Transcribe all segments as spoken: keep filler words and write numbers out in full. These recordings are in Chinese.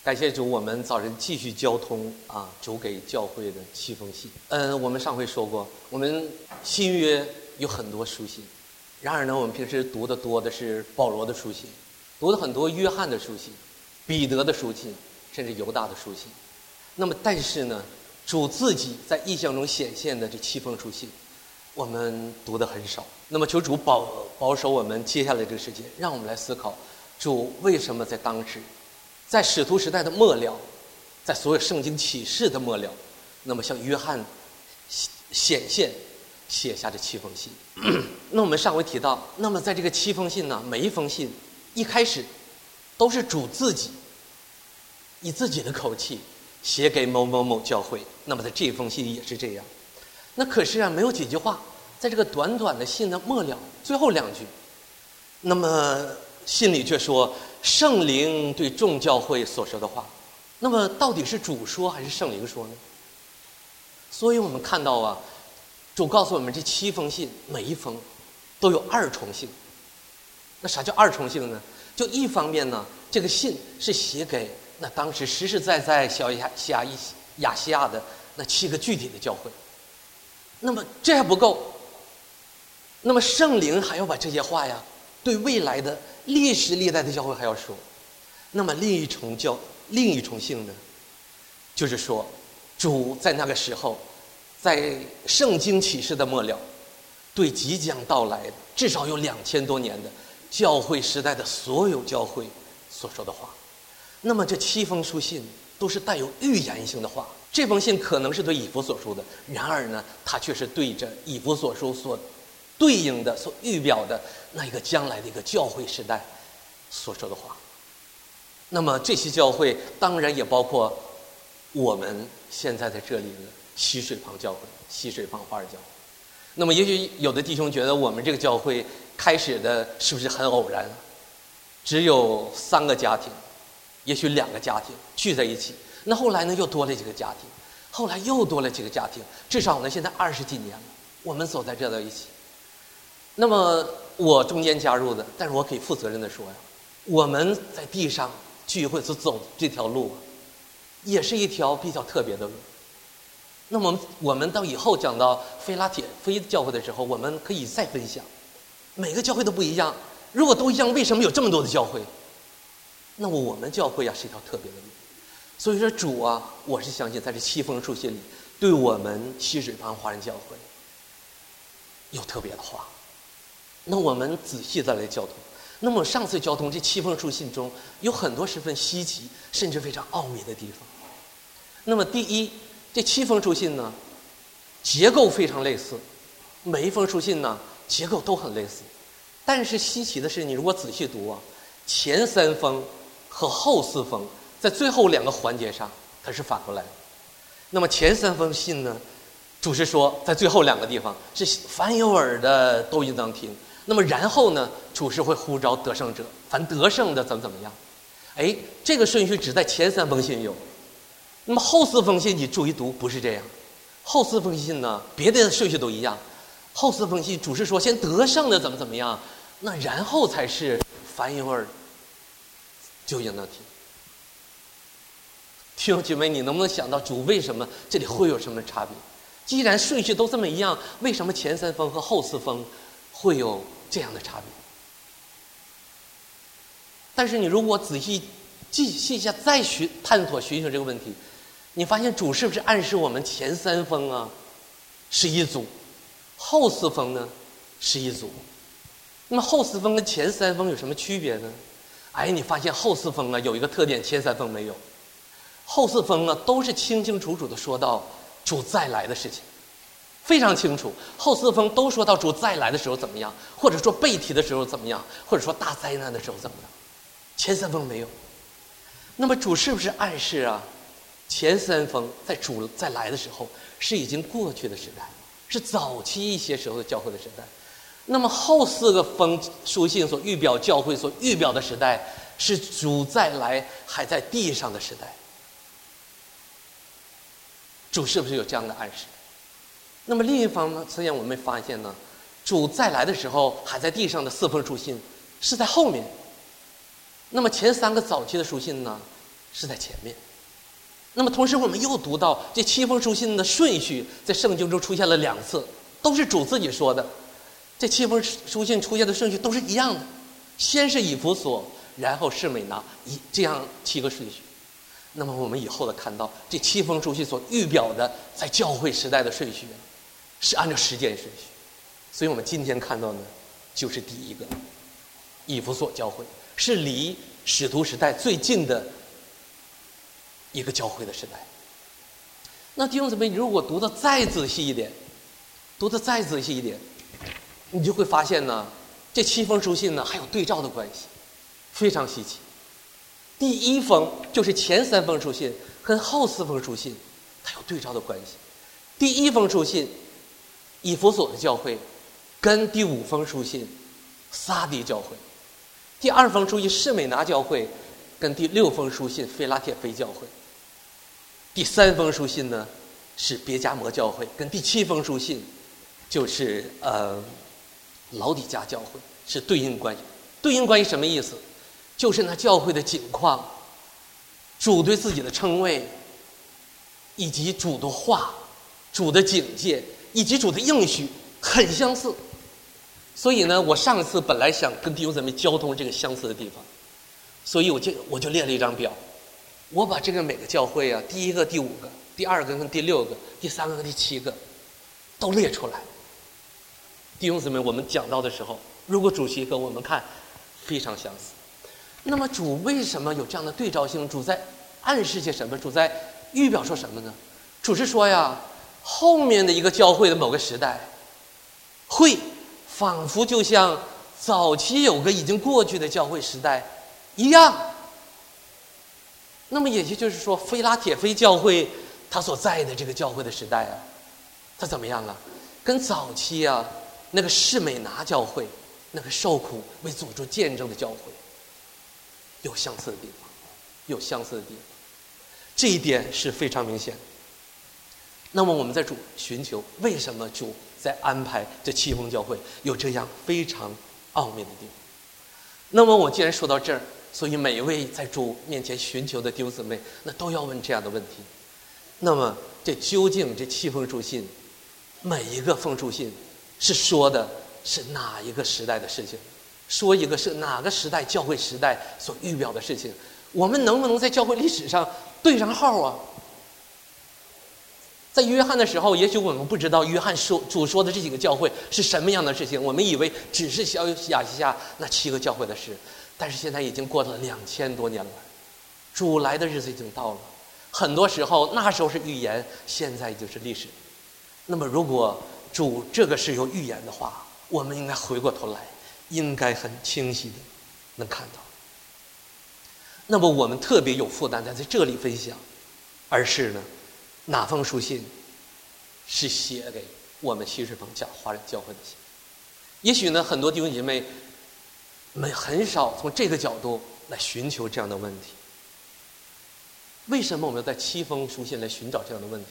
感谢主，我们早晨继续交通啊，主给教会的七封信。嗯，我们上回说过，我们新约有很多书信，然而呢，我们平时读的多的是保罗的书信，读的很多约翰的书信、彼得的书信，甚至犹大的书信。那么，但是呢，主自己在异象中显现的这七封书信，我们读的很少。那么，求主保保守我们接下来这个时间，让我们来思考，主为什么在当时。在使徒时代的末了，在所有圣经启示的末了，那么向约翰显现写下这七封信。那我们上回提到，那么在这个七封信呢，每一封信一开始都是主自己以自己的口气写给某某某教会。那么在这封信也是这样。那可是啊，没有几句话，在这个短短的信的末了最后两句，那么信里却说圣灵对众教会所说的话。那么到底是主说还是圣灵说呢？所以我们看到啊，主告诉我们这七封信每一封都有二重性。那啥叫二重性呢？就一方面呢，这个信是写给那当时实实在在小亚细亚亚细亚的那七个具体的教会。那么这还不够，那么圣灵还要把这些话呀对未来的历史历代的教会还要说。那么另一重教另一重性呢，就是说主在那个时候在圣经启示的末了，对即将到来的至少有两千多年的教会时代的所有教会所说的话。那么这七封书信都是带有预言性的话。这封信可能是对以弗所书的，然而呢，它却是对着以弗所书所对应的、所预表的那一个将来的一个教会时代所说的话。那么这些教会当然也包括我们现在在这里的西水旁教会、西水旁华尔教会。那么也许有的弟兄觉得我们这个教会开始的是不是很偶然？只有三个家庭，也许两个家庭聚在一起，那后来呢又多了几个家庭，后来又多了几个家庭，至少呢现在二十几年了，我们走在这在一起。那么我中间加入的，但是我可以负责任的说呀，我们在地上聚会所走这条路啊，也是一条比较特别的路。那么我们到以后讲到非拉铁非教会的时候，我们可以再分享。每个教会都不一样，如果都一样，为什么有这么多的教会？那么我们教会啊是一条特别的路。所以说主啊，我是相信在这七封书信里，对我们西水旁华人教会有特别的话。那我们仔细再来交通。那么上次交通这七封书信中有很多十分稀奇甚至非常奥秘的地方。那么第一，这七封书信呢结构非常类似，每一封书信呢结构都很类似，但是稀奇的是，你如果仔细读啊，前三封和后四封在最后两个环节上它是反过来的。那么前三封信呢，主是说在最后两个地方是凡有耳的都应当听。那么然后呢，主是会呼召得胜者，凡得胜的怎么怎么样。哎，这个顺序只在前三封信有。那么后四封信你注意读，不是这样。后四封信呢，别的顺序都一样。后四封信主是说先得胜的怎么怎么样，那然后才是凡有耳就应当听。弟兄姐妹，你能不能想到主为什么这里会有什么差别？既然顺序都这么一样，为什么前三封和后四封会有这样的差别？但是你如果仔细细细下再寻探索寻寻这个问题，你发现主是不是暗示我们前三封啊是一组，后四封呢是一组？那么后四封跟前三封有什么区别呢？哎，你发现后四封啊有一个特点，前三封没有。后四封啊都是清清楚楚的说到主再来的事情，非常清楚。后四封都说到主再来的时候怎么样，或者说被提的时候怎么样，或者说大灾难的时候怎么样。前三封没有。那么主是不是暗示啊，前三封在主再来的时候是已经过去的时代，是早期一些时候的教会的时代？那么后四个封书信所预表教会所预表的时代，是主再来还在地上的时代。主是不是有这样的暗示？那么另一方面，我们发现呢，主再来的时候还在地上的四封书信是在后面。那么前三个早期的书信呢， 是在前面。那么同时我们又读到这七封书信的顺序在圣经中出现了两次，都是主自己说的。这七封书信出现的顺序都是一样的，先是以弗所，然后士美拿，以这样七个顺序。那么我们以后的看到这七封书信所预表的在教会时代的顺序是按照时间顺序，所以我们今天看到呢就是第一个以弗所教会，是离使徒时代最近的一个教会的时代。那弟兄姊妹，如果读得再仔细一点，读得再仔细一点，你就会发现呢，这七封书信呢还有对照的关系，非常稀奇。第一封就是前三封书信跟后四封书信它有对照的关系。第一封书信以弗所的教会跟第五封书信撒狄教会，第二封书信士美拿教会跟第六封书信腓拉铁非教会，第三封书信呢是别迦摩教会，跟第七封书信就是呃老底嘉教会，是对应关系。对应关系什么意思？就是那教会的景况，主对自己的称谓，以及主的话，主的警戒，以及主的应许很相似。所以呢，我上次本来想跟弟兄姊妹交通这个相似的地方，所以我就我就列了一张表，我把这个每个教会啊，第一个、第五个、第二个跟第六个、第三个跟第七个都列出来。弟兄姊妹，我们讲到的时候，如果主席和我们看非常相似，那么主为什么有这样的对照性？主在暗示些什么？主在预表说什么呢？主是说呀，后面的一个教会的某个时代，会仿佛就像早期有个已经过去的教会时代一样。那么也就是说，腓拉铁非教会他所在的这个教会的时代啊，他怎么样啊？跟早期啊那个士美拿教会，那个受苦为主做见证的教会有相似的地方，有相似的地方，这一点是非常明显的。那么我们在主寻求为什么主在安排这七封教会有这样非常奥秘的地方。那么我既然说到这儿，所以每一位在主面前寻求的弟兄姊妹，那都要问这样的问题。那么这究竟这七封书信，每一个封书信是说的是哪一个时代的事情？说一个是哪个时代教会时代所预表的事情？我们能不能在教会历史上对上号啊？在约翰的时候，也许我们不知道约翰说主说的这几个教会是什么样的事情，我们以为只是小亚细亚那七个教会的事，但是现在已经过了两千多年了，主来的日子已经到了。很多时候那时候是预言，现在就是历史。那么如果主这个是有预言的话，我们应该回过头来，应该很清晰的能看到。那么我们特别有负担在在这里分享，而是呢，哪封书信是写给我们西水棚教华人教会的信？也许呢，很多弟兄姐妹们很少从这个角度来寻求这样的问题。为什么我们要在七封书信来寻找这样的问题？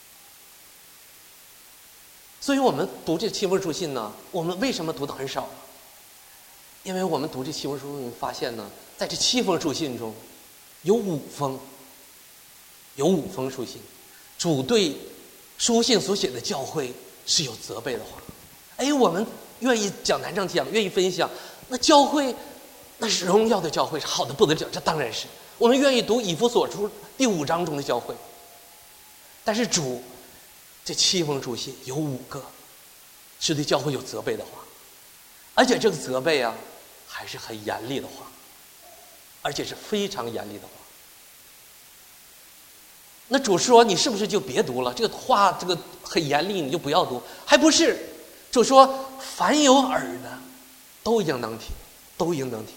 所以我们读这七封书信呢，我们为什么读的很少呢？因为我们读这七封书信发现呢，在这七封书信中有五封有五封书信主对书信所写的教会是有责备的话。哎，我们愿意讲台上讲，愿意分享，那教会那是荣耀的教会，是好的不得了，这当然是我们愿意读以弗所书第五章中的教会。但是主这七封书信有五个是对教会有责备的话，而且这个责备啊还是很严厉的话，而且是非常严厉的话。那主说你是不是就别读了，这个话这个很严厉，你就不要读？还不是，主说凡有耳的都应当听，都应当听。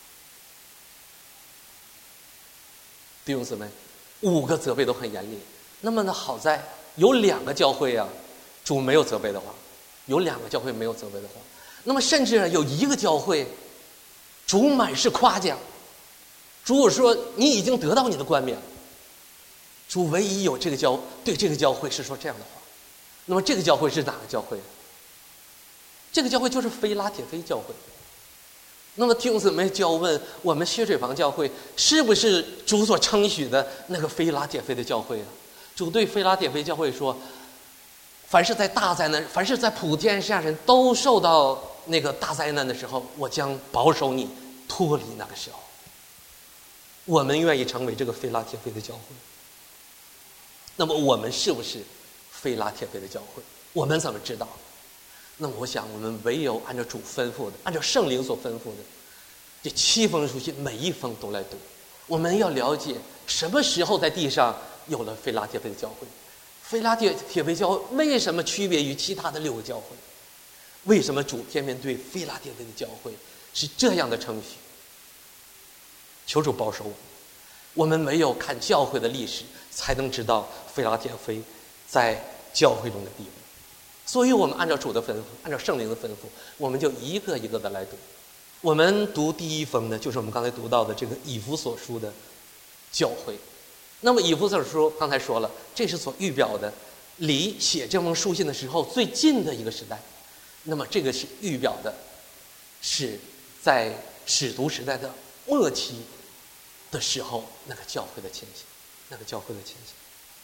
弟兄姊妹，五个责备都很严厉。那么呢，好在有两个教会啊主没有责备的话，有两个教会没有责备的话。那么甚至有一个教会主满是夸奖，主说你已经得到你的冠冕。主唯一有这个教对这个教会是说这样的话。那么这个教会是哪个教会？这个教会就是非拉铁非教会。 那么弟兄姊妹就要问，我们血水房教会是不是主所称许的那个非拉铁非的教会啊？主对非拉铁非教会说，凡是在大灾难，凡是在普天下人都受到那个大灾难的时候，我将保守你脱离那个时候。我们愿意成为这个非拉铁非的教会。那么我们是不是非拉铁非的教会？我们怎么知道？那么我想，我们唯有按照主吩咐的，按照圣灵所吩咐的，这七封书信每一封都来读。我们要了解什么时候在地上有了非拉铁非的教会，非拉铁非教会为什么区别于其他的六个教会？为什么主偏偏对非拉铁非的教会是这样的称许？求主保守我们，我们没有看教会的历史，才能知道非拉铁非在教会中的地位。所以我们按照主的吩咐，按照圣灵的吩咐，我们就一个一个的来读。我们读第一封呢，就是我们刚才读到的这个以弗所书的教会。那么以弗所书刚才说了，这是所预表的离写这封书信的时候最近的一个时代。那么这个是预表的是在使徒时代的末期的时候，那个教会的前行，那个教会的前行。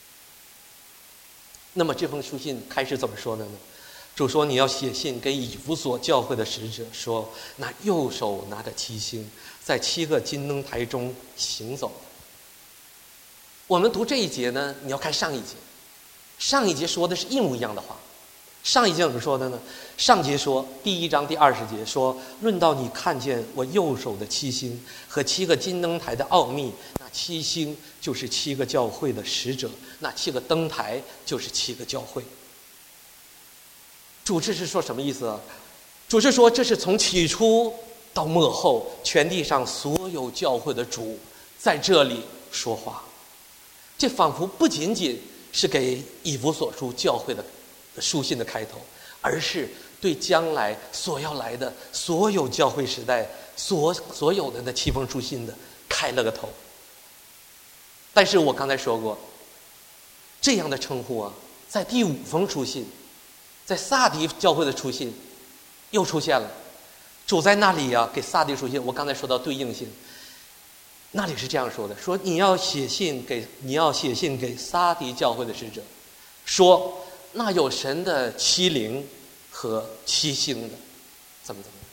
那么这封书信开始怎么说的呢？主说，你要写信给以弗所教会的使者说，那右手拿着七星，在七个金灯台中行走。我们读这一节呢，你要看上一节，上一节说的是一模一样的话。上一节怎么说的呢？上节说，第一章第二十节说，论到你看见我右手的七星和七个金灯台的奥秘，那七星就是七个教会的使者，那七个灯台就是七个教会。主这是说什么意思啊？主是说，这是从起初到末后，全地上所有教会的主在这里说话。这仿佛不仅仅是给以弗所书教会的书信的开头，而是对将来所要来的所有教会时代所所有的那七封书信的开了个头。但是我刚才说过，这样的称呼啊，在第五封书信，在撒狄教会的书信又出现了。主在那里啊，给撒狄书信，我刚才说到对应性，那里是这样说的：说你要写信给你要写信给撒狄教会的使者，说那有神的七灵和七星的，怎么怎么样。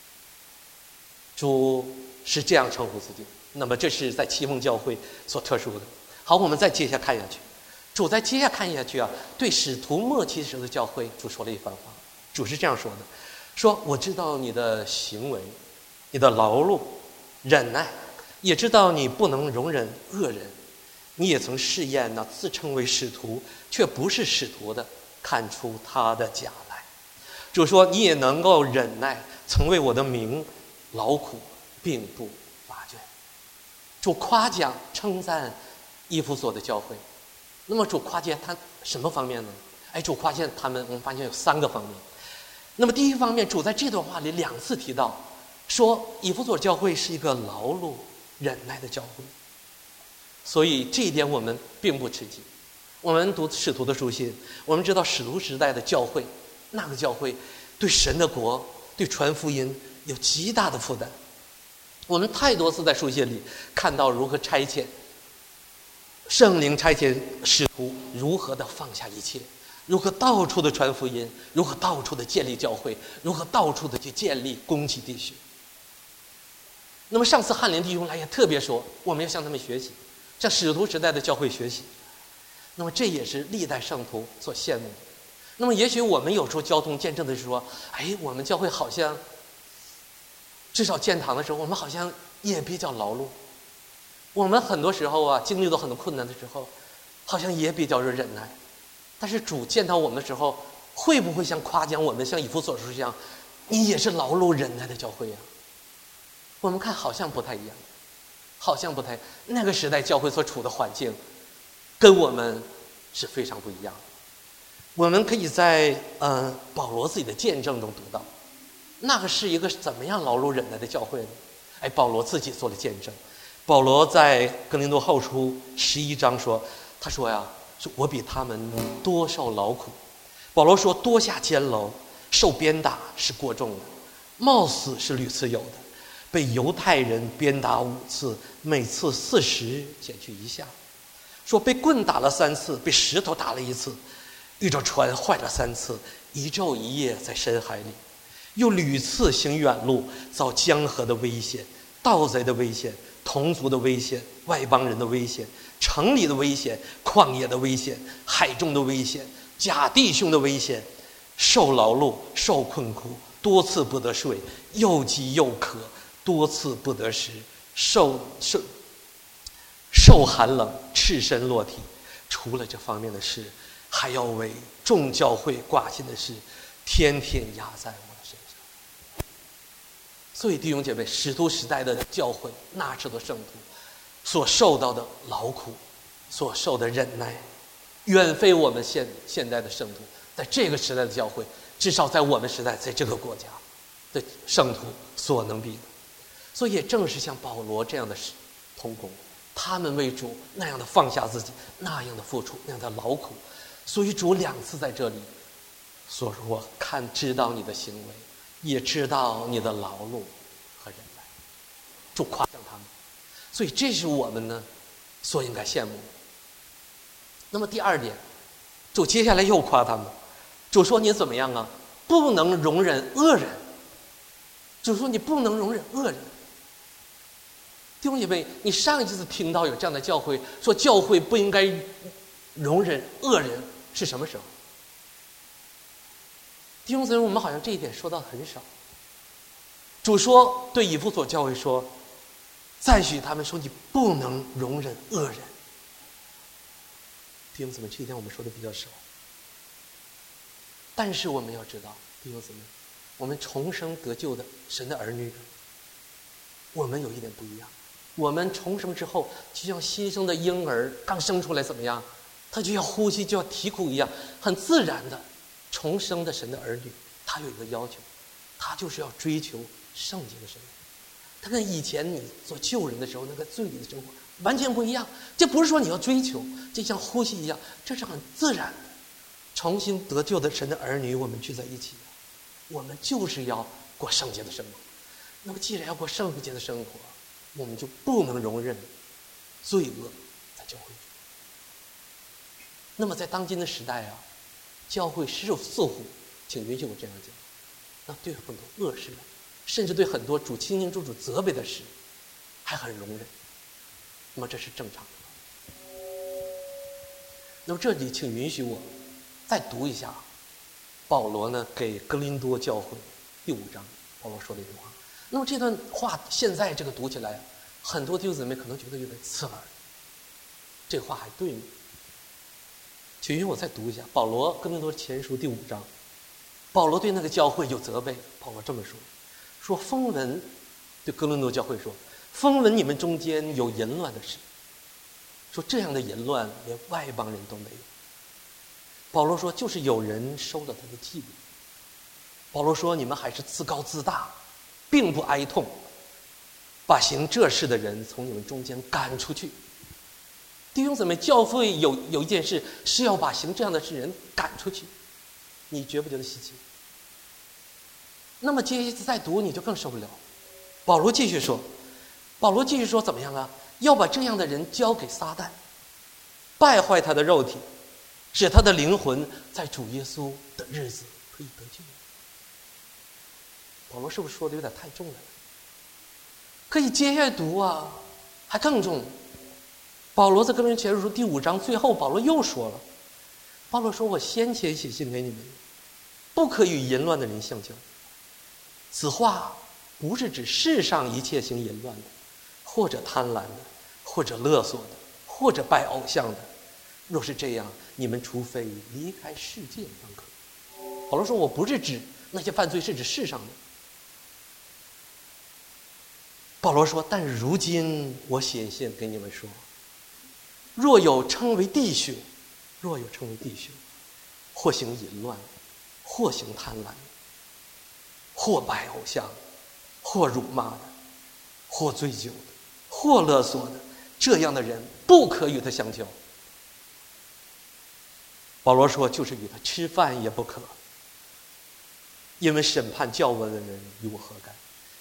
主是这样称呼自己。那么这是在七封教会所特殊的。好，我们再接下看下去。主再接下看下去啊，对使徒末期时的教会，主说了一番话。主是这样说的：说我知道你的行为，你的劳碌、忍耐，也知道你不能容忍恶人。你也曾试验那自称为使徒却不是使徒的，看出他的假来。主说，你也能够忍耐，曾为我的名劳苦，并不乏倦。主夸奖称赞以弗所的教会。那么主夸奖他什么方面呢？哎，主夸奖他们，我们发现有三个方面。那么第一方面，主在这段话里两次提到，说以弗所教会是一个劳碌忍耐的教会。所以这一点我们并不吃惊。我们读使徒的书信，我们知道使徒时代的教会，那个教会对神的国、对传福音有极大的负担。我们太多次在书信里看到如何差遣圣灵差遣使徒如何的放下一切，如何到处的传福音，如何到处的建立教会，如何到处的去建立攻击弟兄。那么上次翰林弟兄来也特别说，我们要向他们学习，向使徒时代的教会学习。那么这也是历代圣徒所羡慕的。那么也许我们有时候交通见证的是说，哎，我们教会好像至少建堂的时候，我们好像也比较劳碌。我们很多时候啊，经历到很多困难的时候，好像也比较忍耐。但是主见到我们的时候，会不会像夸奖我们，像以弗所书一样，你也是劳碌忍耐的教会呀？我们看好像不太一样，好像不太。那个时代教会所处的环境，跟我们是非常不一样的。我们可以在呃保罗自己的见证中读到，那个是一个怎么样劳碌忍耐的教会呢？哎，保罗自己做了见证。保罗在哥林多后书十一章说，他说呀，说我比他们多受劳苦。保罗说，多下监牢，受鞭打是过重的，冒死是屡次有的， 被犹太人鞭打五次，每次四十减去一下。说被棍打了三次，被石头打了一次，遇着船坏了三次，一昼一夜在深海里，又屡次行远路，遭江河的危险、盗贼的危险、同族的危险、外邦人的危险、城里的危险、旷野的危险、海中的危险、假弟兄的危险，受劳碌，受困苦，多次不得睡，又饥又渴，多次不得食，受受受寒冷，赤身裸体。除了这方面的事，还要为众教会挂心的事，天天压在我的身上。所以弟兄姐妹，使徒时代的教会，那时的圣徒所受到的劳苦，所受的忍耐，远非我们现现代的圣徒在这个时代的教会，至少在我们时代，在这个国家的圣徒所能比的。所以也正是像保罗这样的同工，他们为主那样的放下自己，那样的付出，那样的劳苦。所以主两次在这里所说，看知道你的行为，也知道你的劳碌和忍耐，主夸奖他们。所以这是我们呢所应该羡慕的。那么第二点，主接下来又夸他们，主说你怎么样啊？不能容忍恶人。主说你不能容忍恶人。弟兄姐妹，你上一次听到有这样的教会说教会不应该容忍恶人是什么时候？弟兄姊妹，我们好像这一点说到很少。主说对以弗所教会说，赞许他们说你不能容忍恶人。弟兄姊妹，这一点我们说的比较少。但是我们要知道，弟兄姊妹，我们重生得救的神的儿女，我们有一点不一样。我们重生之后，就像新生的婴儿刚生出来怎么样，他就要呼吸，就要啼哭一样，很自然的。重生的神的儿女，他有一个要求，他就是要追求圣洁的生活。他跟以前你做救人的时候那个罪里的生活完全不一样。这不是说你要追求，就像呼吸一样，这是很自然的。重新得救的神的儿女，我们聚在一起，我们就是要过圣洁的生活。那么既然要过圣洁的生活，我们就不能容忍罪恶在教会中。那么在当今的时代啊，教会似乎，请允许我这样讲，那对很多恶事，甚至对很多主清清楚楚责备的事，还很容忍。那么这是正常的。那么这里请允许我再读一下保罗呢给哥林多教会第五章保罗说的一句话。那么这段话现在这个读起来，很多弟兄姊妹可能觉得有点刺耳，这话还对吗？请允许我再读一下保罗哥林多前书第五章。保罗对那个教会有责备，保罗这么说，说风闻，对哥林多教会说，风闻你们中间有淫乱的事，说这样的淫乱连外邦人都没有。保罗说就是有人收了他的祭物。保罗说你们还是自高自大，并不哀痛，把行这事的人从你们中间赶出去。弟兄姊妹，教会有有一件事是要把行这样的事人赶出去，你觉不觉得稀奇？那么接下来再读你就更受不了。保罗继续说，保罗继续说怎么样啊？要把这样的人交给撒旦，败坏他的肉体，使他的灵魂在主耶稣的日子可以得救。保罗是不是说的有点太重了？可以接下来读啊，还更重。保罗在哥林多前书第五章最后，保罗又说了，保罗说我先前写信给你们，不可与淫乱的人相交。此话不是指世上一切行淫乱的，或者贪婪的，或者勒索的，或者拜偶像的。若是这样，你们除非离开世界方可。保罗说我不是指那些犯罪，是指世上的。保罗说但如今我写信给你们说，若有称为弟兄，若有称为弟兄，或行淫乱，或行贪婪，或拜偶像，或辱骂的，或醉酒的，或勒索的，这样的人不可与他相交。保罗说就是与他吃饭也不可，因为审判教文的人与我何干？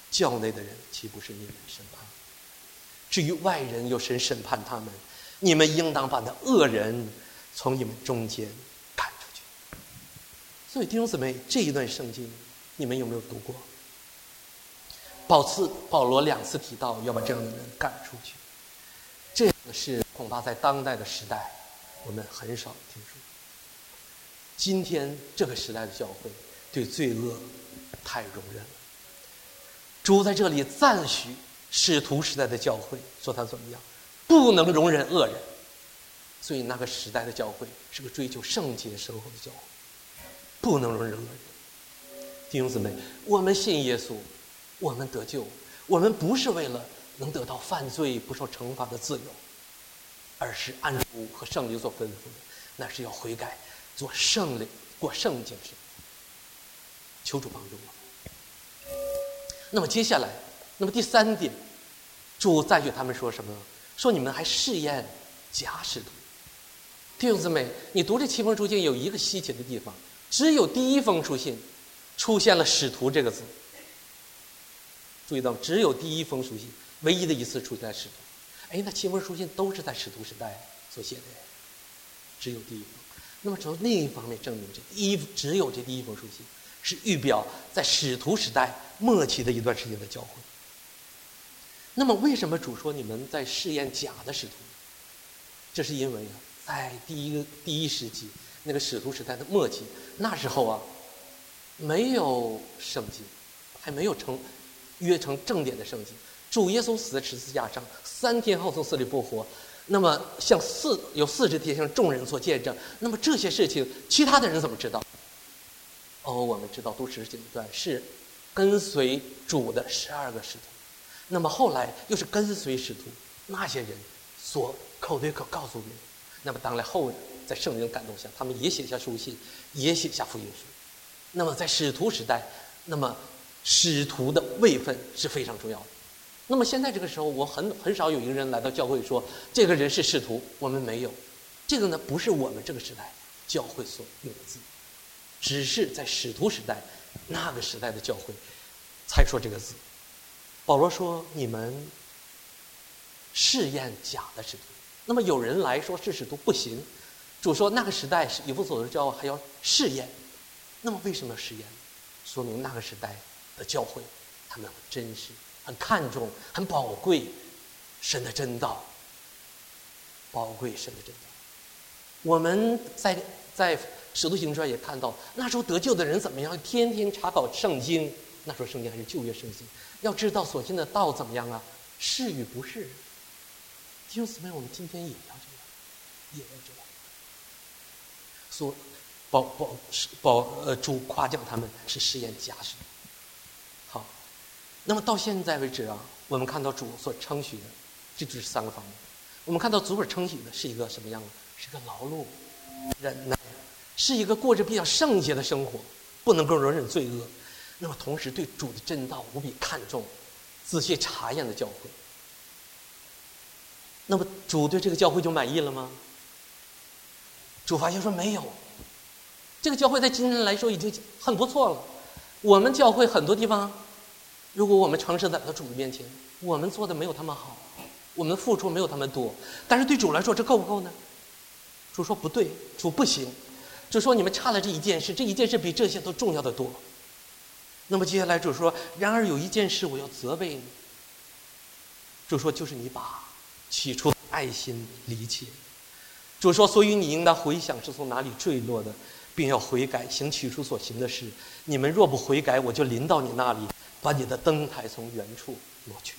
教内的人岂不是你们审判？至于外人，有神审判他们，你们应当把那恶人从你们中间赶出去。所以弟兄姊妹，这一段圣经你们有没有读过？保次保罗两次提到要把这样的人赶出去，这样的事恐怕在当代的时代我们很少听说。今天这个时代的教会对罪恶太容忍了。主在这里赞许使徒时代的教会，说他怎么样，不能容忍恶人。所以那个时代的教会是个追求圣洁生活的教会，不能容忍恶人。弟兄姊妹，我们信耶稣，我们得救，我们不是为了能得到犯罪不受惩罚的自由，而是按主和圣灵所吩咐的，那是要悔改，做圣灵，过圣洁生活。求主帮助我。那么接下来，那么第三点，主赞许他们说什么？说你们还试验假使徒。弟兄姊妹，你读这七封书信有一个稀奇的地方，只有第一封书信出现了使徒这个字。注意到，只有第一封书信唯一的一次出现使徒。哎，那七封书信都是在使徒时代所写的，只有第一封。那么从另一方面证明，这第一只有这第一封书信是预表在使徒时代末期的一段时间的教会。那么为什么主说你们在试验假的使徒？这是因为啊，在第一个第一世纪那个使徒时代的末期，那时候啊没有圣经，还没有成约成正典的圣经。主耶稣死在十字架上，三天后从死里复活，那么向四有四十天向众人所见证。那么这些事情其他的人怎么知道？哦，我们知道读使徒行传是跟随主的十二个使徒，那么后来又是跟随使徒那些人所口对口告诉人。那么当来后人在圣灵的感动下，他们也写下书信，也写下福音书。那么在使徒时代，那么使徒的位分是非常重要的。那么现在这个时候，我很很少有一个人来到教会说这个人是使徒，我们没有。这个呢，不是我们这个时代教会所用的字，只是在使徒时代那个时代的教会才说这个字。保罗说你们试验假的使徒。那么有人来说是使徒不行，主说那个时代是以弗所的教会还要试验。那么为什么要试验？说明那个时代的教会他们很珍视，很看重，很宝贵神的真道，宝贵神的真道。我们在在使徒行传也看到，那时候得救的人怎么样？天天查考圣经，那时候圣经还是旧约圣经，要知道所信的道怎么样啊？是与不是？弟兄姊妹，我们今天也要这样，也要这样。说保保保呃主夸奖他们是试验假使。好，那么到现在为止啊，我们看到主所称许的，这就是三个方面。我们看到主所称许的是一个什么样的？是个劳碌、忍耐，是一个过着比较圣洁的生活，不能够容忍罪恶。那么同时对主的真道无比看重，仔细查验的教会。那么主对这个教会就满意了吗？主发现说没有，这个教会在今天来说已经很不错了。我们教会很多地方，如果我们诚实在到主的面前，我们做的没有他们好，我们付出没有他们多，但是对主来说这够不够呢？主说不对，主不行。主说你们差了这一件事，这一件事比这些都重要的多。那么接下来主说，然而有一件事我要责备你。主说就是你把起初的爱心离弃。主说所以你应当回想是从哪里坠落的，并要悔改，行起初所行的事。你们若不悔改，我就临到你那里，把你的灯台从原处挪去。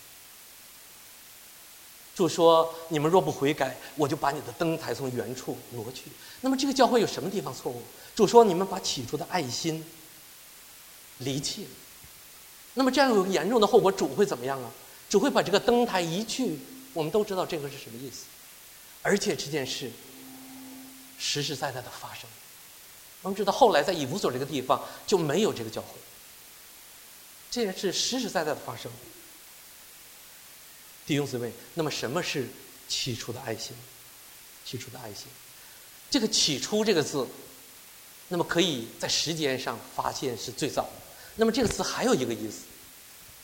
主说你们若不悔改，我就把你的灯台从原处挪去。那么这个教会有什么地方错误？主说你们把起初的爱心离弃了。那么这样有个严重的后果，主会怎么样啊？主会把这个灯台移去。我们都知道这个是什么意思，而且这件事实实在在的发生。我们知道后来在以弗所这个地方就没有这个教会，这件事实实在在的发生。弟兄姊妹，那么什么是起初的爱心？起初的爱心，这个起初这个字，那么可以在时间上发现是最早的。那么这个词还有一个意思，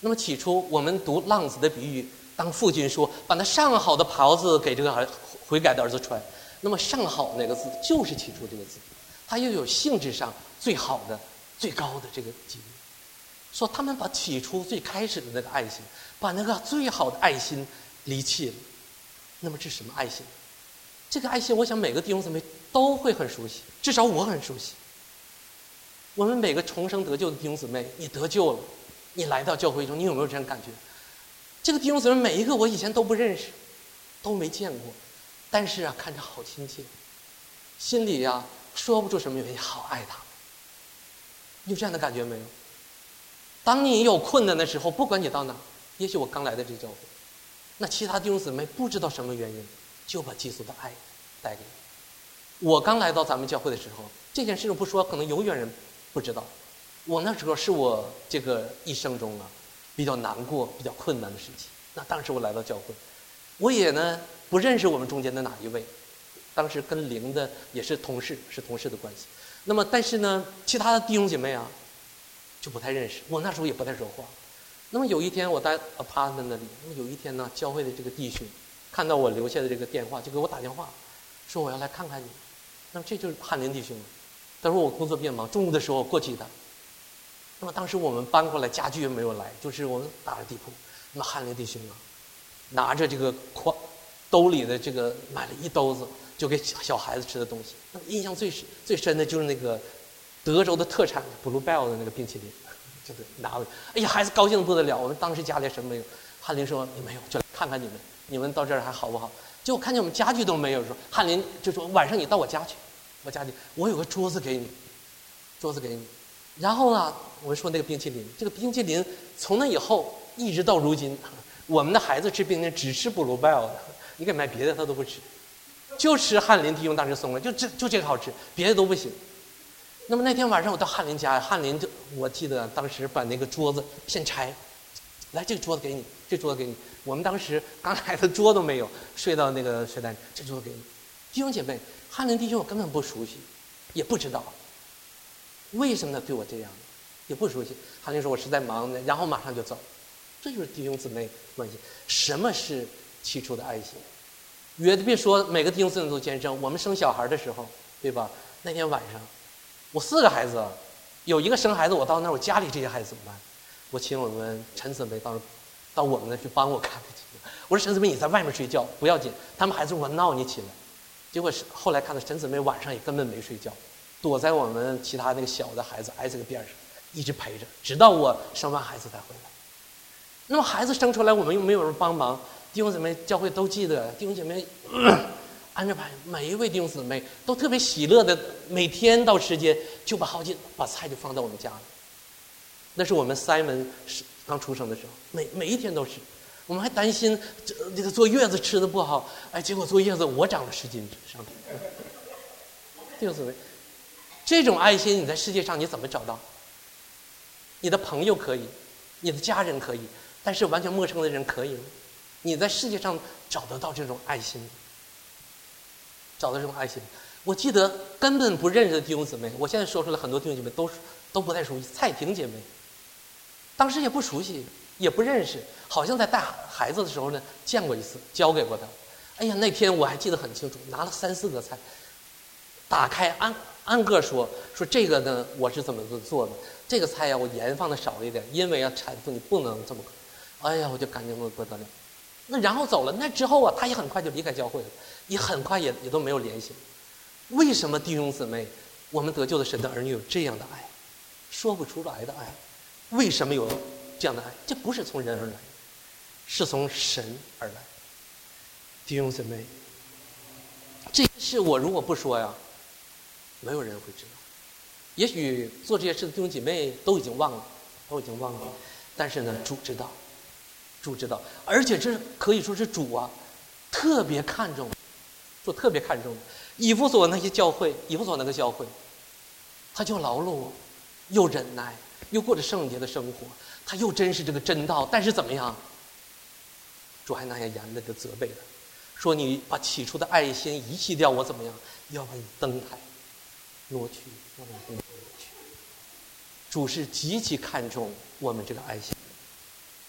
那么起初我们读浪子的比喻，当父亲说把那上好的袍子给这个儿悔改的儿子穿，那么上好那个字就是起初这个字，它又有性质上最好的最高的这个级别。说他们把起初最开始的那个爱心，把那个最好的爱心离弃了。那么这是什么爱心？这个爱心我想每个弟兄姊妹都会很熟悉，至少我很熟悉。我们每个重生得救的弟兄姊妹，你得救了，你来到教会中，你有没有这样感觉？这个弟兄姊妹每一个我以前都不认识，都没见过，但是啊看着好亲切，心里呀说不出什么原因，好爱他们。你有这样的感觉没有？当你有困难的时候，不管你到哪，也许我刚来的这个教会，那其他弟兄姊妹不知道什么原因，就把基督的爱带给你。我刚来到咱们教会的时候，这件事情不说，可能永远人不知道。我那时候是我这个一生中啊比较难过、比较困难的时期。那当时我来到教会，我也呢不认识我们中间的哪一位，当时跟灵的也是同事，是同事的关系。那么但是呢，其他的弟兄姐妹啊就不太认识，我那时候也不太说话。那么有一天我在 apartment 那里，那么有一天呢，教会的这个弟兄看到我留下的这个电话，就给我打电话，说我要来看看你。那么这就是翰林弟兄。他说我工作比较忙，中午的时候过去一趟。那么当时我们搬过来，家具也没有来，就是我们打着地铺。那么翰林弟兄啊，拿着这个筐兜里的这个买了一兜子，就给小孩子吃的东西。那么印象最最深的就是那个德州的特产 Bluebell 的那个冰淇淋，就是拿回来。哎呀，孩子高兴的不得了。我们当时家里什么没有，翰林说你没有，就来看看你们，你们到这儿还好不好？结果看见我们家具都没有，说翰林就说晚上你到我家去，我家里我有个桌子给你，桌子给你。然后呢，我们说那个冰淇淋，这个冰淇淋从那以后一直到如今，我们的孩子吃冰淇淋只吃 Bluebell 的，你给买别的他都不吃，就吃翰林弟兄当时送的，就这就这个好吃，别的都不行。那么那天晚上我到翰林家，翰林就我记得当时把那个桌子先拆，来这个桌子给你，这桌子给你。我们当时刚来的桌都没有，睡到那个睡袋，这桌子给你。弟兄姐妹，翰林弟兄我根本不熟悉，也不知道为什么他对我这样，也不熟悉。翰林说我实在忙呢，然后马上就走。这就是弟兄姊妹关系。什么是起初的爱心？也别说每个弟兄姊妹都见证。我们生小孩的时候，对吧？那天晚上，我四个孩子，有一个生孩子，我到那儿，我家里这些孩子怎么办？我请我们陈姊妹到到我们那去帮我看看。我说陈姊妹你在外面睡觉不要紧，他们孩子我闹你起来。结果是后来看到陈姊妹晚上也根本没睡觉，躲在我们其他那个小的孩子挨这个边上，一直陪着，直到我生完孩子才回来。那么孩子生出来，我们又没有人帮忙，弟兄姊妹教会都记得，弟兄姐妹、呃、安排每一位弟兄姊妹都特别喜乐的，每天到时间就把好几把菜就放到我们家里。那是我们Simon刚出生的时候，每每一天都是。我们还担心这这个坐月子吃的不好，哎，结果坐月子我长了十斤上头。弟兄姊妹，这种爱心你在世界上你怎么找到？你的朋友可以，你的家人可以，但是完全陌生的人可以吗？你在世界上找得到这种爱心？找到这种爱心？我记得根本不认识的弟兄姊妹，我现在说出来很多弟兄姐妹都都不太熟悉。蔡婷姐妹，当时也不熟悉，也不认识，好像在带孩子的时候呢见过一次，教给过她。哎呀，那天我还记得很清楚，拿了三四个菜，打开按按个说说这个呢我是怎么做的，这个菜呀我盐放的少一点，因为啊产妇你不能这么。哎呀，我就感觉我不得了。那然后走了，那之后啊他也很快就离开教会了，也很快也也都没有联系。为什么弟兄姊妹，我们得救的神的儿女有这样的爱，说不出来的爱？为什么有这样的爱？这不是从人而来，是从神而来。弟兄姊妹，这事我如果不说呀，没有人会知道。也许做这些事的弟兄姐妹都已经忘了，都已经忘了。但是呢，主知道，主知道，而且这可以说是主啊，特别看重，主特别看重。以弗所那些教会，以弗所那个教会，他就劳碌，又忍耐，又过着圣洁的生活，他又真是这个真道。但是怎么样？主还那样严厉的责备他，说你把起初的爱心遗弃掉，我怎么样？要把你灯台挪去，要把你灯台挪去。主是极其看重我们这个爱心。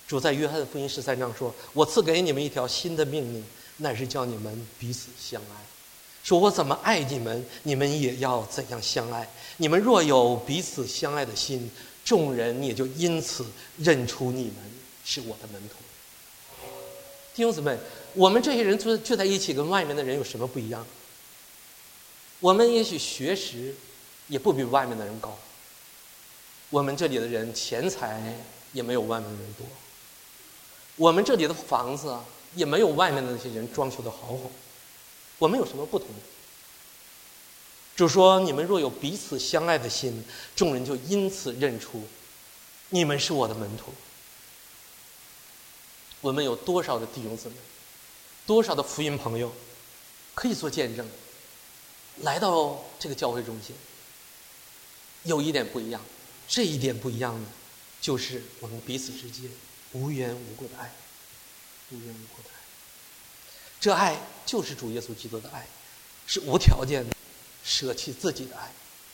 主在约翰福音十三章说：“我赐给你们一条新的命令，乃是叫你们彼此相爱。说我怎么爱你们，你们也要怎样相爱。你们若有彼此相爱的心，众人也就因此认出你们是我的门徒。”弟兄姊妹，我们这些人聚聚在一起，跟外面的人有什么不一样？我们也许学识也不比外面的人高，我们这里的人钱财也没有外面的人多，我们这里的房子啊也没有外面的那些人装修的好好。我们有什么不同？主说：“你们若有彼此相爱的心，众人就因此认出你们是我的门徒。”我们有多少的弟兄姊妹，多少的福音朋友可以做见证，来到这个教会中心，有一点不一样，这一点不一样的就是我们彼此之间无缘无故的爱，无缘无故的爱。这爱就是主耶稣基督的爱，是无条件的舍弃自己的爱。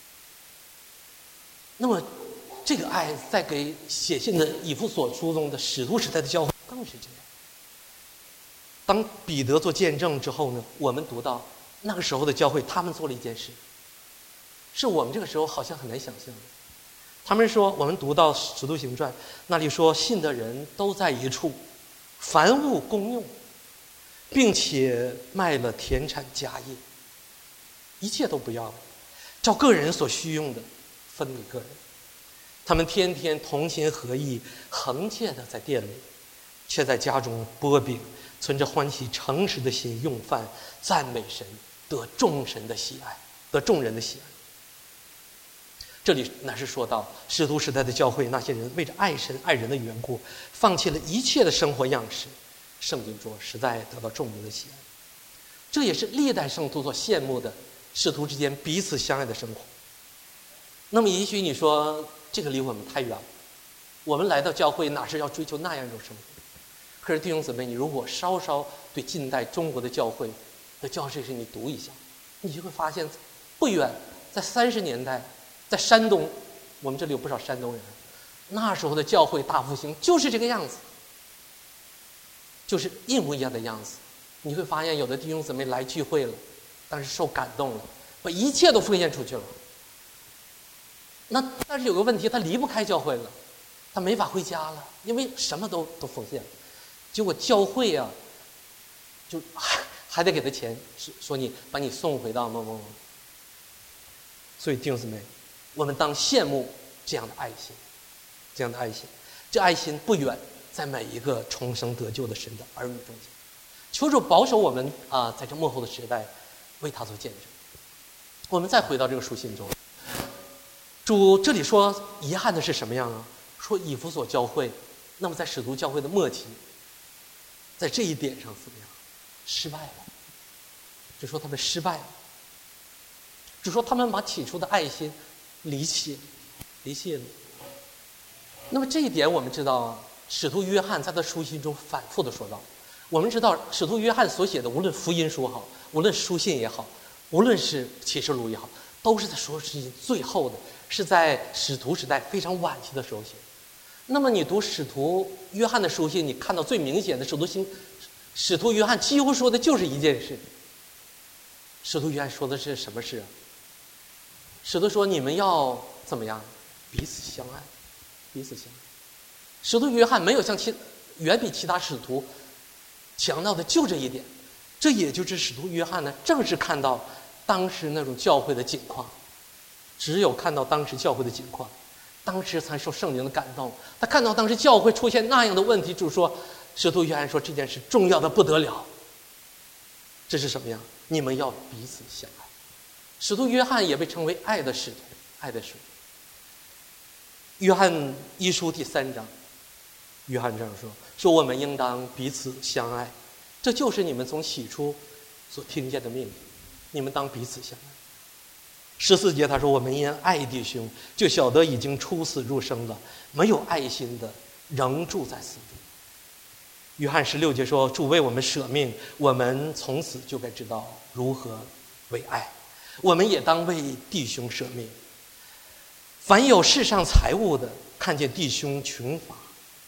那么这个爱在给写信的以弗所书中的使徒时代的教会更是这样。当彼得做见证之后呢，我们读到那个时候的教会，他们做了一件事，是我们这个时候好像很难想象的。他们说，我们读到使徒行传那里说，信的人都在一处，凡物公用，并且卖了田产家业，一切都不要了，照个人所需用的分给个人。他们天天同心合意，恒切的在店里，却在家中擘饼，存着欢喜诚实的心用饭，赞美神，得众神的喜爱，得众人的喜爱。这里乃是说到使徒时代的教会，那些人为着爱神爱人的缘故，放弃了一切的生活样式，圣经说实在得到众人的喜爱。这也是历代圣徒所羡慕的使徒之间彼此相爱的生活。那么也许你说这个离我们太远了，我们来到教会哪是要追求那样一种生活？可是弟兄姊妹，你如果稍稍对近代中国的教会的教史史你读一下，你就会发现不远，在三十年代在山东，我们这里有不少山东人，那时候的教会大复兴就是这个样子，就是一模一样的样子。你会发现有的弟兄姊妹来聚会了，但是受感动了，把一切都奉献出去了。那但是有个问题，他离不开教会了，他没法回家了，因为什么都都奉献了。结果教会啊，就还还得给他钱，说你把你送回到某某某。所以弟兄姊妹，我们当羡慕这样的爱心，这样的爱心，这爱心不远在每一个重生得救的神的儿女中间。求主保守我们啊、呃，在这末后的时代为他做见证。我们再回到这个书信中，主这里说遗憾的是什么样啊？说以弗所教会，那么在使徒教会的末期，在这一点上怎么样？失败了。就说他们失败了，就说他们把起初的爱心离弃，离弃了。那么这一点我们知道啊，使徒约翰在他书信中反复的说到。我们知道使徒约翰所写的，无论福音书好，无论书信也好，无论是启示录也好，都是在说事情最后的，是在使徒时代非常晚期的时候写。那么你读使徒约翰的书信，你看到最明显的使徒信，使徒约翰几乎说的就是一件事。使徒约翰说的是什么事啊？使徒说你们要怎么样？彼此相爱，彼此相爱。使徒约翰没有像其远比其他使徒强调的就这一点，这也就是使徒约翰呢，正是看到当时那种教会的景况，只有看到当时教会的景况，当时才受圣灵的感动。他看到当时教会出现那样的问题，就说使徒约翰说这件事重要的不得了。这是什么呀？你们要彼此相爱。使徒约翰也被称为爱的使徒，爱的使徒。约翰一书第三章，约翰这样说：说我们应当彼此相爱，这就是你们从起初所听见的命令，你们当彼此相爱。十四节他说：我们因爱弟兄，就晓得已经出死入生了，没有爱心的仍住在死地。约翰十六节说：主为我们舍命，我们从此就该知道如何为爱，我们也当为弟兄舍命。凡有世上财物的，看见弟兄穷乏，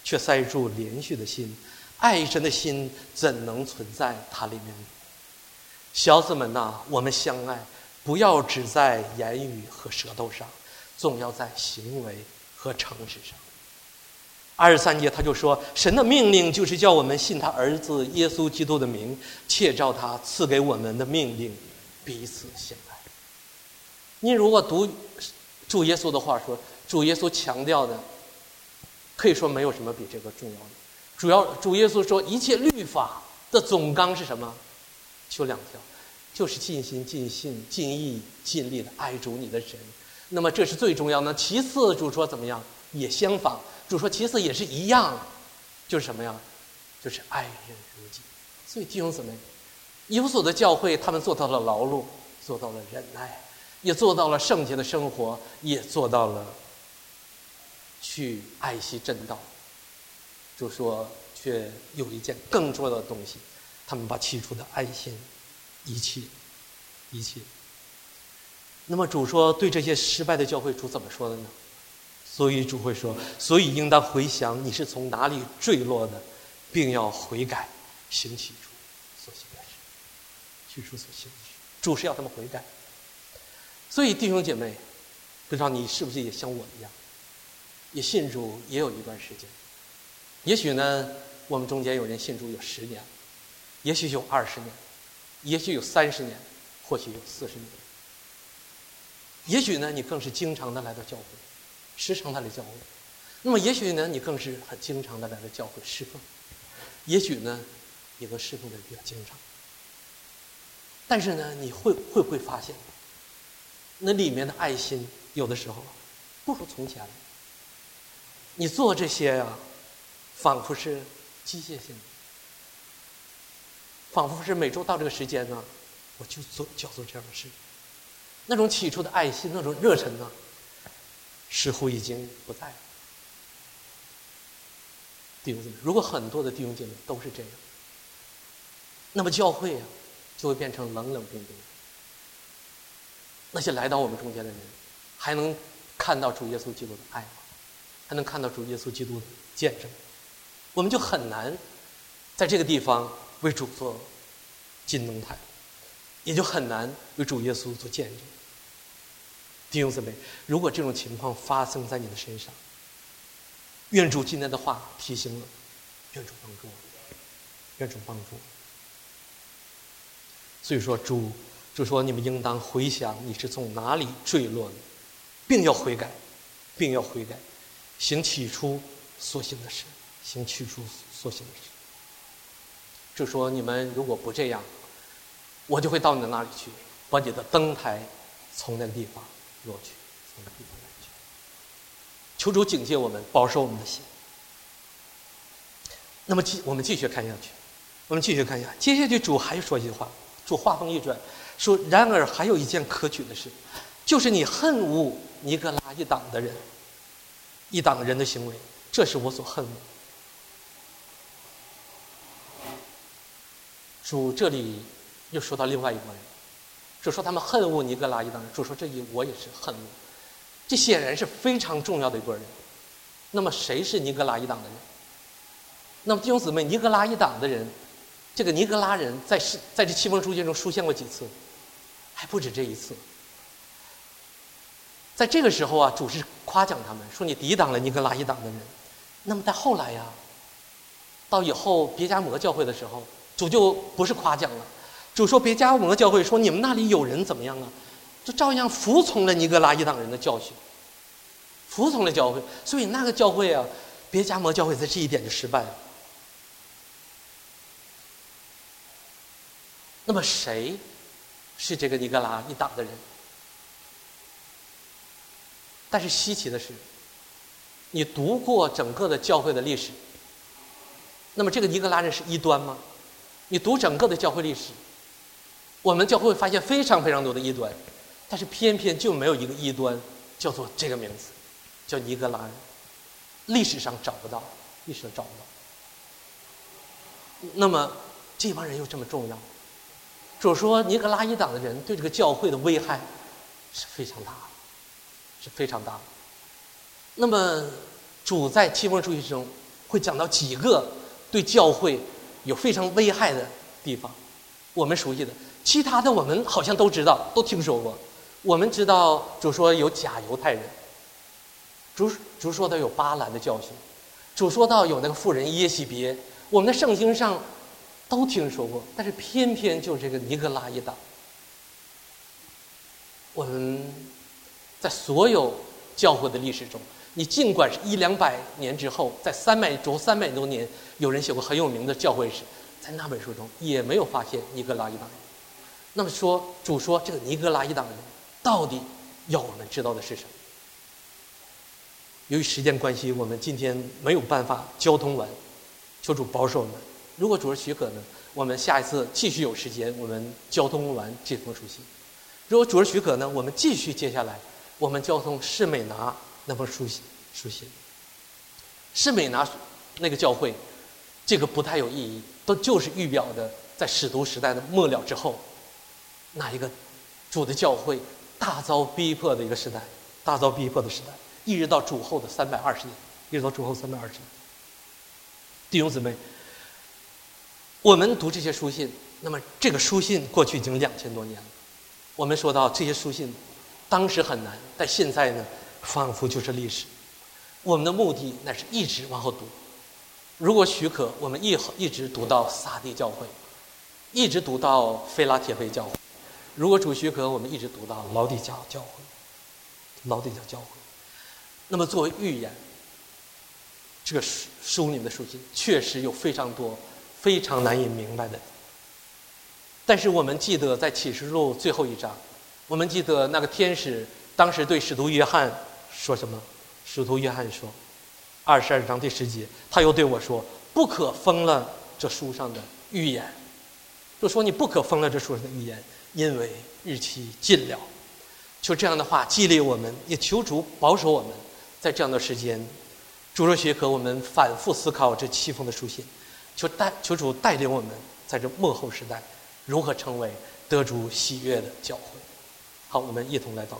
却塞住连续的心，爱神的心怎能存在它里面呢？小子们呐，我们相爱，不要只在言语和舌头上，总要在行为和诚实上。二十三节他就说，神的命令就是叫我们信他儿子耶稣基督的名，切照他赐给我们的命令彼此相爱。你如果读主耶稣的话说，主耶稣强调的可以说没有什么比这个重要的。主要主耶稣说，一切律法的总纲是什么？就两条，就是尽心尽性尽意尽力的爱主你的神。那么这是最重要的。其次主说怎么样？也相仿。主说其次也是一样，就是什么呀？就是爱人如己。所以弟兄姊妹，以弗所的教会他们做到了劳碌，做到了忍耐，也做到了圣洁的生活，也做到了去爱惜真道。就说却有一件更重要的东西，他们把起初的爱心遗弃遗弃。那么主说对这些失败的教会，主怎么说的呢？所以主会说，所以应当回想你是从哪里坠落的，并要悔改，行起初所行的事。起初所行的事，主是要他们悔改。所以弟兄姐妹，不知道你是不是也像我一样，也信主也有一段时间。也许呢，我们中间有人信主有十年，也许有二十年，也许有三十年，或许有四十年。也许呢，你更是经常的来到教会，时常的来教会。那么也许呢，你更是很经常的来到教会侍奉。也许呢，你和侍奉的比较经常。但是呢，你会会不会发现，那里面的爱心有的时候不如从前了。你做这些啊，仿佛是机械性的，仿佛是每周到这个时间呢，我就做就要做这样的事。那种起初的爱心，那种热忱呢，似乎已经不在了。弟兄姊妹，如果很多的弟兄姐妹都是这样，那么教会啊，就会变成冷冷冰冰。那些来到我们中间的人，还能看到主耶稣基督的爱吗？还能看到主耶稣基督的见证？我们就很难在这个地方为主做金灯台，也就很难为主耶稣做见证。弟兄姊妹，如果这种情况发生在你的身上，愿主今天的话提醒了，愿主帮助我，愿主帮助我。所以说主就说，你们应当回想你是从哪里坠落的，并要悔改，并要悔改，行起初所行的事，行起初所行的事。就说你们如果不这样，我就会到你的那里去，把你的灯台从那个地方落去，从那个地方来去。求主警戒我们，保守我们的心。那么继我们继续看下去，我们继续看一下，接下去主还说一句话，主话锋一转，说：然而还有一件可取的事，就是你恨恶尼格拉一党的人，一党人的行为，这是我所恨恶。主这里又说到另外一拨人，主说他们恨恶尼格拉一党人，主说这一我也是恨恶。这显然是非常重要的一拨人。那么谁是尼格拉一党的人？那么弟兄姊妹，尼格拉一党的人，这个尼格拉人在是在这七封书信中出现过几次？还不止这一次。在这个时候啊，主是夸奖他们，说你抵挡了尼格拉一党的人。那么在后来呀，到以后别迦摩教会的时候，主就不是夸奖了，主说别迦摩教会说你们那里有人怎么样啊？就照样服从了尼格拉一党人的教训，服从了教会。所以那个教会啊，别迦摩教会在这一点就失败了。那么谁是这个尼格拉一党的人？但是稀奇的是，你读过整个的教会的历史，那么这个尼格拉人是异端吗？你读整个的教会历史，我们教会发现非常非常多的异端，但是偏偏就没有一个异端叫做这个名字，叫尼格拉人。历史上找不到，历史上找不到。那么这帮人又这么重要？主说尼格拉一党的人对这个教会的危害是非常大的，是非常大的。那么主在七封书信中会讲到几个对教会有非常危害的地方，我们熟悉的，其他的我们好像都知道，都听说过。我们知道主说有假犹太人，主主说到有巴兰的教训，主说到有那个妇人耶洗别，我们的圣经上都听说过，但是偏偏就这个尼格拉一党，我们在所有教会的历史中，你尽管是一两百年之后，在三百周三百多年，有人写过很有名的教会史，在那本书中也没有发现尼格拉一党人。那么说，主说这个尼格拉一党人到底要我们知道的是什么？由于时间关系，我们今天没有办法交通完，求主保守我们。如果主是许可呢，我们下一次继续有时间，我们交通完这封书信。如果主是许可呢，我们继续接下来，我们交通士美拿那封书信。书信，士美拿那个教会，这个不太有意义，都就是预表的在使徒时代的末了之后，那一个主的教会大遭逼迫的一个时代，大遭逼迫的时代，一直到主后的三百二十年，一直到主后三百二十年。弟兄姊妹，我们读这些书信，那么这个书信过去已经两千多年了。我们说到这些书信，当时很难，但现在呢，仿佛就是历史。我们的目的乃是一直往后读，如果许可，我们一一直读到撒狄教会，一直读到菲拉铁菲教会；如果主许可，我们一直读到老底嘉教会。老底嘉教会。那么作为预言，这个书书里面的书信确实有非常多非常难以明白的。但是我们记得在启示录最后一章，我们记得那个天使当时对使徒约翰说什么？使徒约翰说，二十二章第十节，他又对我说：“不可封了这书上的预言。”就说你不可封了这书上的预言，因为日期近了。就这样的话激励我们，也求主保守我们，在这样的时间，主若许可，我们反复思考这七封的书信，求带求主带领我们，在这末后时代，如何成为得主喜悦的教会。好，我们一同来祷告。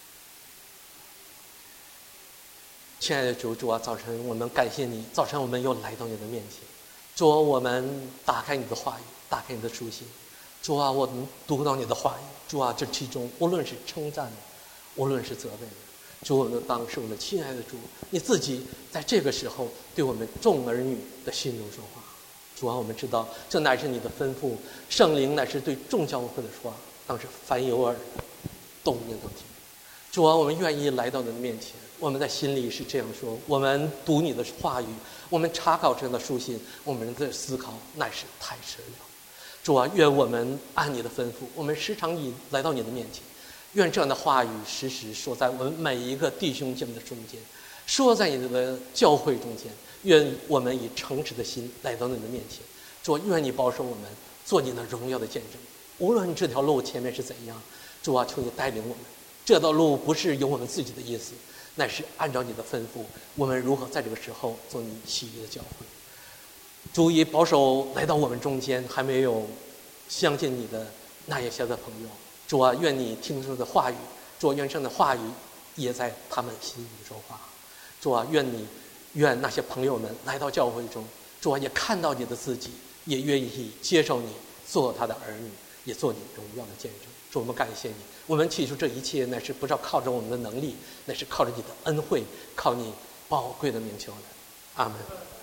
亲爱的主，主啊，早晨我们感谢你，早晨我们又来到你的面前。主啊，我们打开你的话语，打开你的书信。主啊，我们读到你的话语。主啊，这其中无论是称赞的，无论是责备的，主，我们当是我们亲爱的主，你自己在这个时候对我们众儿女的心中说话。主啊，我们知道这乃是你的吩咐，圣灵乃是对众教会的说话，当是凡有耳都应当听。主啊，我们愿意来到你的面前，我们在心里是这样说：我们读你的话语，我们查考这样的书信，我们的思考乃是太迟了。主啊，愿我们按你的吩咐，我们时常以来到你的面前，愿这样的话语时时说在我们每一个弟兄姐妹的中间，说在你的教会中间。愿我们以诚实的心来到你的面前。主啊，愿你保守我们做你的荣耀的见证，无论这条路前面是怎样，主啊，求你带领我们。这道路不是有我们自己的意思，乃是按照你的吩咐，我们如何在这个时候做你喜悦的教会。主以保守来到我们中间还没有相信你的那一些的朋友，主啊，愿你听说的话语，主啊，愿上的话语也在他们心里说话。主啊，愿你愿那些朋友们来到教会中，主啊，也看到你的自己，也愿意接受你做他的儿女，也做你荣耀的见证。主，我们感谢你，我们祈求这一切乃是不是靠着我们的能力，乃是靠着你的恩惠，靠你宝贵的名求的。阿门。